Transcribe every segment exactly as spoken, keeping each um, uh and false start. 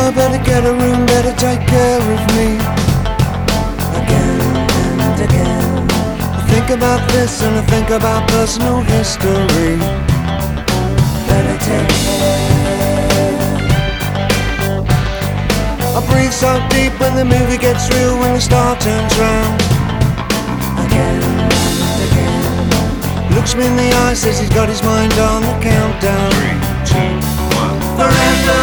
know, better get a room, better take care of me. Again and again, I think about this and I think about personal history. Better take care. I breathe so deep when the movie gets real, when the star turns round. Again and again, looks me in the eye, says he's got his mind on the countdown. Three, two, one. Forever.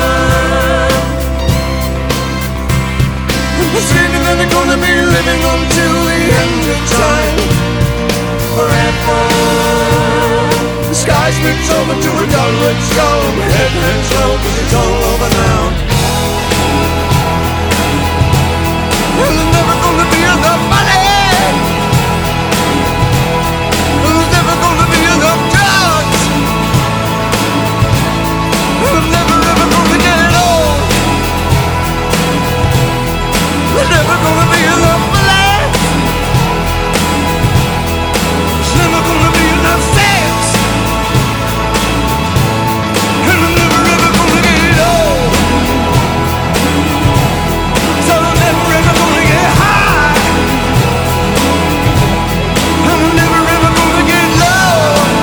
We're sitting and they're gonna be living until the end of time. Forever. The sky splits over to a dull red storm. Head hangs low, cause it's all over now. And there's never gonna be enough money. And there's never gonna be enough drugs. And I'm never ever gonna get old. There's never gonna be enough money. There's never gonna be enough sex. And I'm never ever gonna get old. So I'm never ever gonna get high. And I'm never ever gonna get low.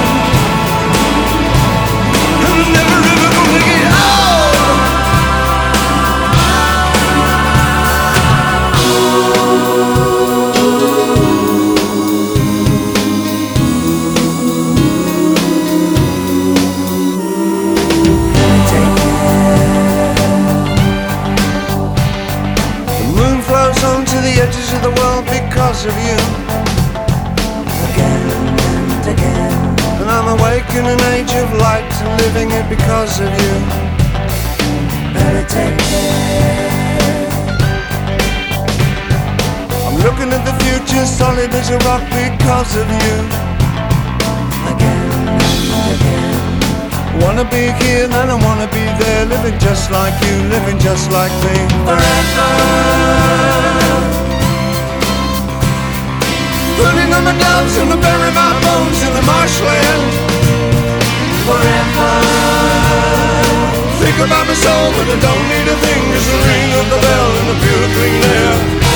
And I'm never ever gonna get old. The moon flows on to the edges of the world because of you. Again and again. And I'm awake in an age of light and living it because of you. Better take care. I'm looking at the future solid as a rock because of you. Again and again. Wanna be here and I wanna be there, living just like you, living just like me. Forever. Putting on the gloves and I bury my bones in the marshland. Forever. Think about my soul, but I don't need a thing. It's the ring of the bell and the pure clean air.